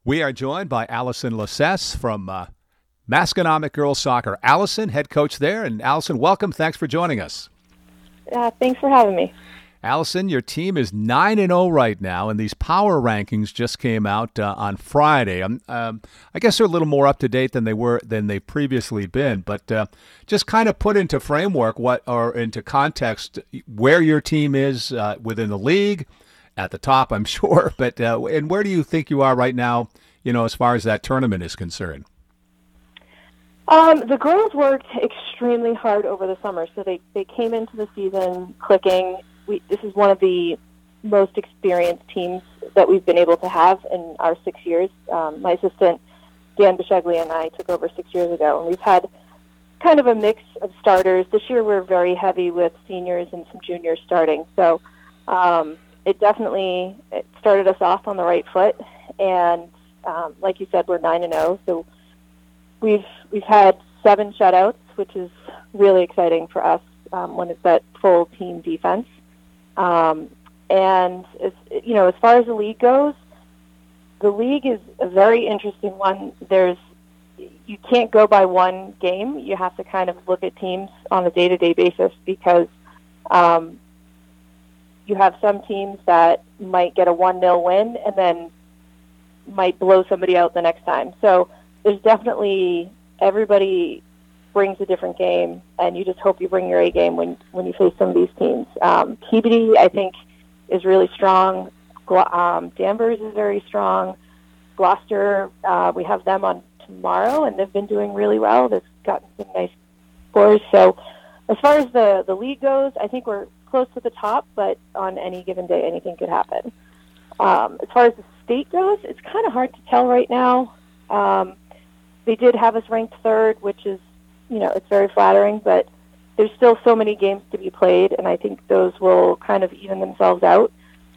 We are joined by Allison Lacesse from Masconomet Girls Soccer. Allison, head coach there. And Allison, welcome. Thanks for joining us. Thanks for having me. Allison, your team is 9-0 right now, and these power rankings just came out on Friday. I guess they're a little more up to date than they've previously been. But just kind of put into framework into context where your team is within the league. At the top, I'm sure, but and where do you think you are right now, as far as that tournament is concerned? The girls worked extremely hard over the summer, so they came into the season clicking. This is one of the most experienced teams that we've been able to have in our 6 years. My assistant, Dan Bicheglia, and I took over 6 years ago, and we've had kind of a mix of starters. This year we're very heavy with seniors and some juniors starting, so it started us off on the right foot, and like you said, we're 9-0. So we've had 7 shutouts, which is really exciting for us when it's that full team defense. And as far as the league goes, the league is a very interesting one. You can't go by one game. You have to kind of look at teams on a day-to-day basis because you have some teams that might get a 1-0 win and then might blow somebody out the next time. So there's definitely, everybody brings a different game, and you just hope you bring your A game when you face some of these teams. Peabody, I think, is really strong. Danvers is very strong. Gloucester, we have them on tomorrow, and they've been doing really well. They've gotten some nice scores. So as far as the league goes, I think we're close to the top, but on any given day, anything could happen. As far as the state goes, it's kind of hard to tell right now. They did have us ranked third, which is, it's very flattering, but there's still so many games to be played, and I think those will kind of even themselves out.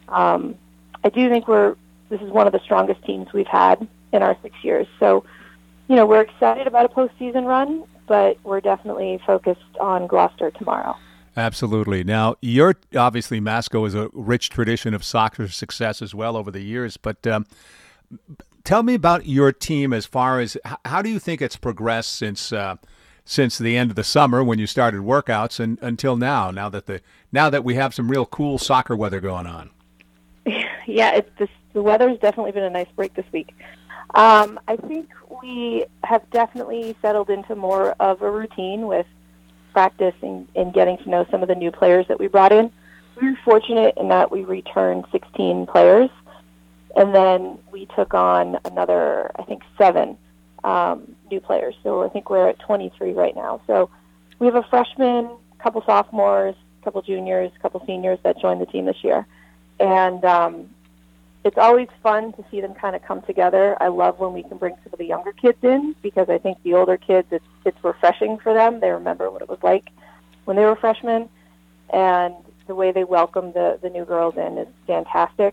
I do think this is one of the strongest teams we've had in our 6 years. So, we're excited about a postseason run, but we're definitely focused on Gloucester tomorrow. Absolutely. Now, obviously, Masco is a rich tradition of soccer success as well over the years, but tell me about your team as far as how do you think it's progressed since the end of the summer when you started workouts and until now that we have some real cool soccer weather going on? Yeah, the weather's definitely been a nice break this week. I think we have definitely settled into more of a routine with practice and getting to know some of the new players that we brought in. We were fortunate in that we returned 16 players, and then we took on another, I think, 7 new players. So I think we're at 23 right now. So we have a freshman, a couple sophomores, a couple juniors, a couple seniors that joined the team this year. And it's always fun to see them kind of come together. I love when we can bring some of the younger kids in because I think the older kids, it's refreshing for them. They remember what it was like when they were freshmen, and the way they welcome the new girls in is fantastic.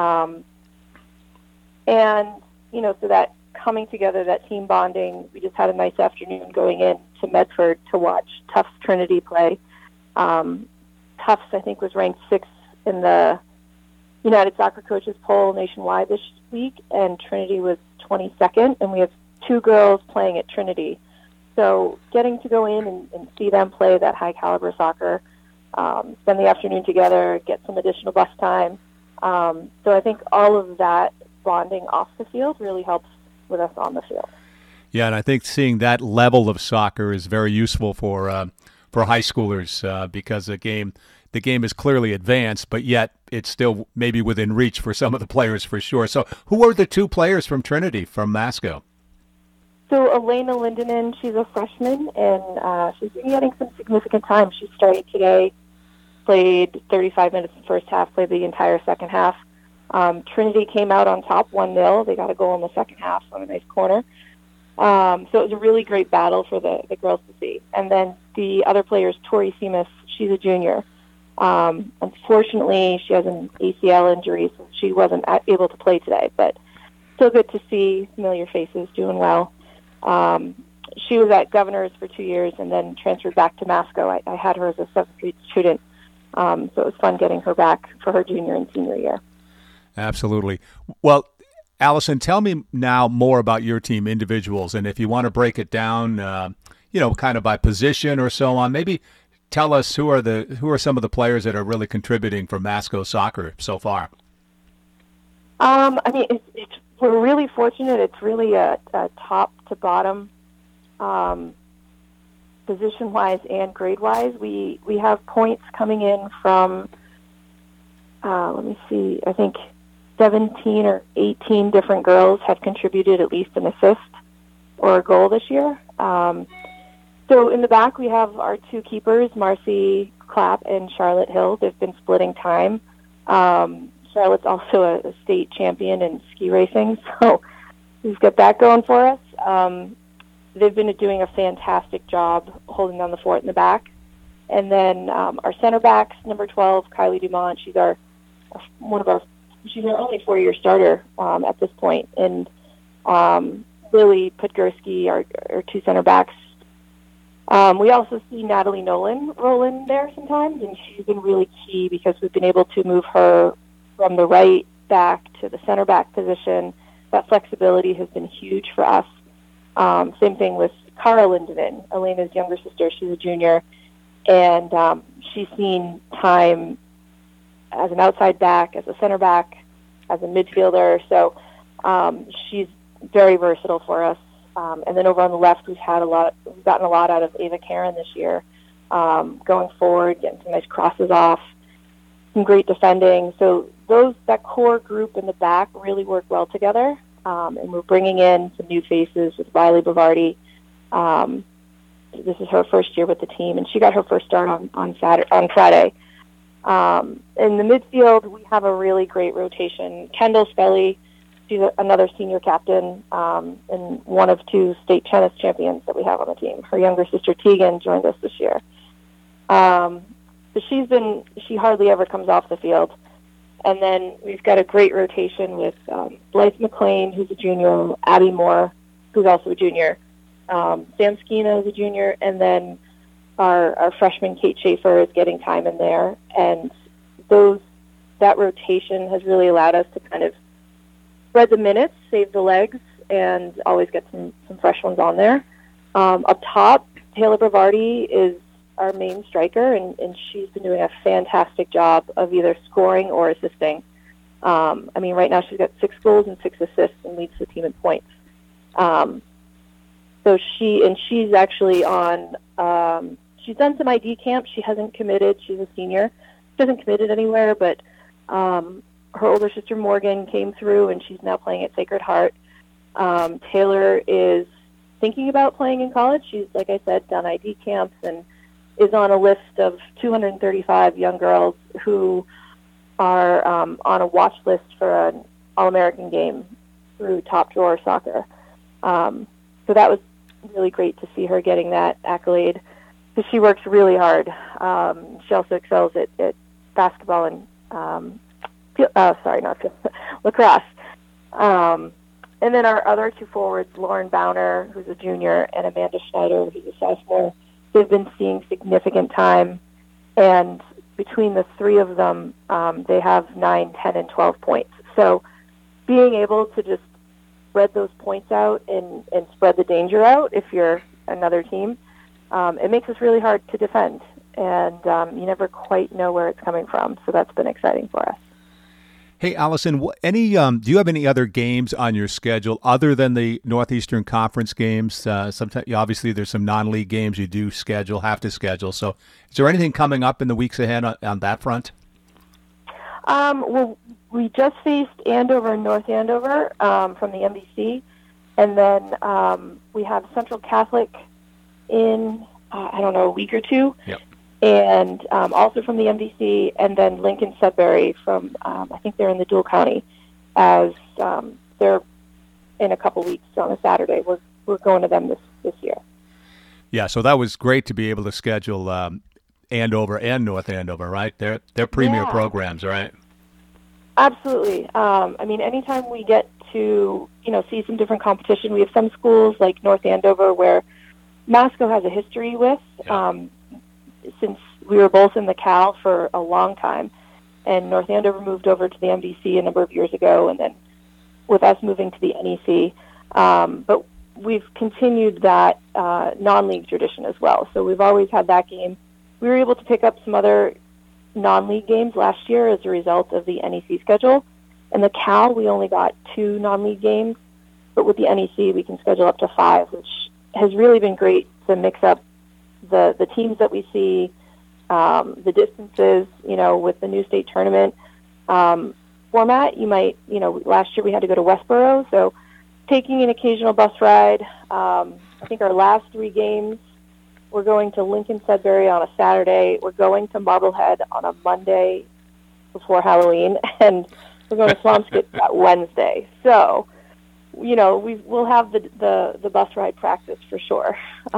So that coming together, that team bonding, we just had a nice afternoon going in to Medford to watch Tufts Trinity play. Tufts, I think, was ranked 6th in the United Soccer Coaches poll nationwide this week, and Trinity was 22nd, and we have 2 girls playing at Trinity. So getting to go in and see them play that high-caliber soccer, spend the afternoon together, get some additional bus time. So I think all of that bonding off the field really helps with us on the field. Yeah, and I think seeing that level of soccer is very useful for high schoolers because the game is clearly advanced, but yet it's still maybe within reach for some of the players for sure. So who are the 2 players from Trinity, from Masco? So Elena Lindenen, she's a freshman, and she's been getting some significant time. She started today, played 35 minutes in the first half, played the entire second half. Trinity came out on top 1-0. They got a goal in the second half on a nice corner. So it was a really great battle for the girls to see. And then the other player is Tori Seamus. She's a junior. Unfortunately, she has an ACL injury, so she wasn't able to play today. But still good to see familiar faces doing well. She was at Governors for 2 years and then transferred back to Masco. I had her as a 7th grade student, so it was fun getting her back for her junior and senior year. Absolutely. Well, Allison, tell me now more about your team individuals, and if you want to break it down, kind of by position or so on, maybe tell us who are some of the players that are really contributing for Masco soccer so far. I mean, we're really fortunate. It's really a top to bottom, position-wise and grade-wise. We have points coming in from, let me see, I think 17 or 18 different girls have contributed at least an assist or a goal this year. So in the back, we have our two keepers, Marcy Clapp and Charlotte Hill. They've been splitting time. Charlotte's also a state champion in ski racing, so we've got that going for us. They've been doing a fantastic job holding down the fort in the back. And then our center backs, number 12, Kylie Dumont. She's our only 4-year starter at this point. And Lily Podgorski, our two center backs. We also see Natalie Nolan roll in there sometimes, and she's been really key because we've been able to move her from the right back to the center back position. That flexibility has been huge for us. Same thing with Cara Lindemann, Elena's younger sister. She's a junior, and she's seen time as an outside back, as a center back, as a midfielder. So she's very versatile for us. And then over on the left, we've gotten a lot out of Ava Karen this year, going forward, getting some nice crosses off, some great defending. So that core group in the back really work well together. And we're bringing in some new faces with Riley Bavardi. This is her first year with the team, and she got her first start on Friday. In the midfield, we have a really great rotation. Kendall Spelly, she's another senior captain and one of 2 state tennis champions that we have on the team. Her younger sister Tegan joined us this year. So she hardly ever comes off the field. And then we've got a great rotation with Blythe McLean, who's a junior, Abby Moore, who's also a junior, Sam Skina is a junior, and then our freshman Kate Schaefer is getting time in there. And that rotation has really allowed us to kind of spread the minutes, save the legs, and always get some fresh ones on there. Up top, Taylor Bavardi is our main striker, and she's been doing a fantastic job of either scoring or assisting. I mean, right now she's got 6 goals and 6 assists and leads the team in points. So she's actually on, she's done some ID camp. She hasn't committed. She's a senior. She hasn't committed anywhere, but her older sister Morgan came through, and she's now playing at Sacred Heart. Taylor is thinking about playing in college. She's, like I said, done ID camps and is on a list of 235 young girls who are on a watch list for an All-American game through Top Drawer Soccer. So that was really great to see her getting that accolade because she works really hard. She also excels at basketball and lacrosse. And then our other 2 forwards, Lauren Bowner, who's a junior, and Amanda Schneider, who's a sophomore, they've been seeing significant time, and between the 3 of them, they have 9, 10, and 12 points. So being able to just spread those points out and spread the danger out if you're another team, it makes us really hard to defend, and you never quite know where it's coming from. So that's been exciting for us. Hey, Allison, do you have any other games on your schedule other than the Northeastern Conference games? Sometimes, obviously, there's some non-league games you do have to schedule. So is there anything coming up in the weeks ahead on that front? Well, we just faced Andover and North Andover from the NBC. And then we have Central Catholic in, a week or 2. Yep. And also from the MDC, and then Lincoln Sudbury from, I think they're in the Dual County, as they're in a couple weeks on a Saturday. We're going to them this year. Yeah, so that was great to be able to schedule Andover and North Andover, right? They're premier programs, right? Absolutely. I mean, anytime we get to, see some different competition, we have some schools like North Andover where Masco has a history with. Yeah. Since we were both in the Cal for a long time, and North Andover moved over to the MDC a number of years ago, and then with us moving to the NEC. But we've continued that non-league tradition as well. So we've always had that game. We were able to pick up some other non-league games last year as a result of the NEC schedule. In the Cal, we only got 2 non-league games, but with the NEC, we can schedule up to 5, which has really been great to mix up the teams that we see, the distances, with the new state tournament format. Last year we had to go to Westboro, so taking an occasional bus ride. I think our last 3 games, we're going to Lincoln Sudbury on a Saturday. We're going to Marblehead on a Monday before Halloween, and we're going to Swampscott that Wednesday. So, we'll have the bus ride practice for sure.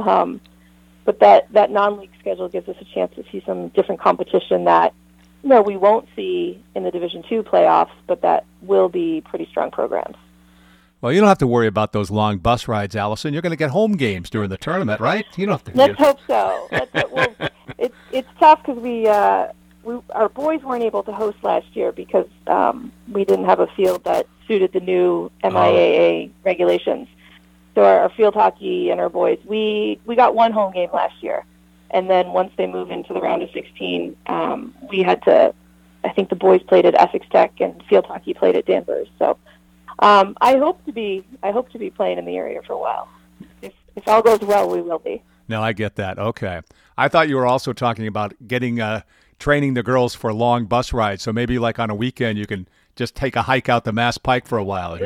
But that non-league schedule gives us a chance to see some different competition that, we won't see in the Division II playoffs, but that will be pretty strong programs. Well, you don't have to worry about those long bus rides, Allison. You're going to get home games during the tournament, right? You don't have to. Let's hope so. Well, it's tough because our boys weren't able to host last year because we didn't have a field that suited the new MIAA regulations. So our field hockey and our boys, we got 1 home game last year. And then once they move into the round of 16, we had to, I think the boys played at Essex Tech and field hockey played at Danvers. So I hope to be playing in the area for a while. If all goes well, we will be. No, I get that. Okay. I thought you were also talking about getting training the girls for long bus rides. So maybe like on a weekend you can just take a hike out the Mass Pike for a while,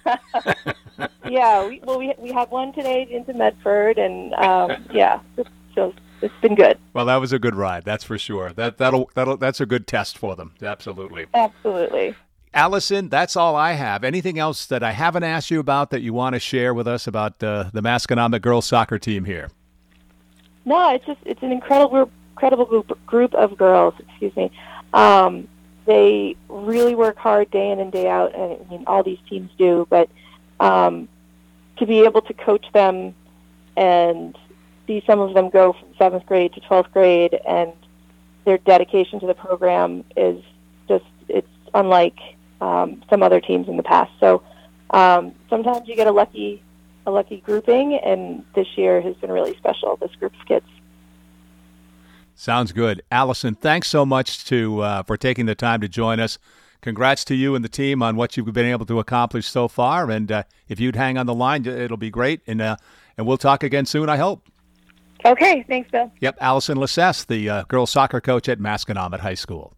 Yeah, we had one today into Medford, and so it's been good. Well, that was a good ride, that's for sure. That's a good test for them. Absolutely. Absolutely. Allison, that's all I have. Anything else that I haven't asked you about that you want to share with us about the Masconomet girls soccer team here? No, it's an incredible group of girls. Excuse me. They really work hard day in and day out, and I mean, all these teams do. But to be able to coach them and see some of them go from 7th grade to 12th grade, and their dedication to the program is it's unlike some other teams in the past. So sometimes you get a lucky grouping, and this year has been really special, this group of kids. Sounds good. Allison, thanks so much for taking the time to join us. Congrats to you and the team on what you've been able to accomplish so far. And if you'd hang on the line, it'll be great. And we'll talk again soon, I hope. Okay. Thanks, Bill. Yep. Allison Lissess, the girls soccer coach at Masconomet High School.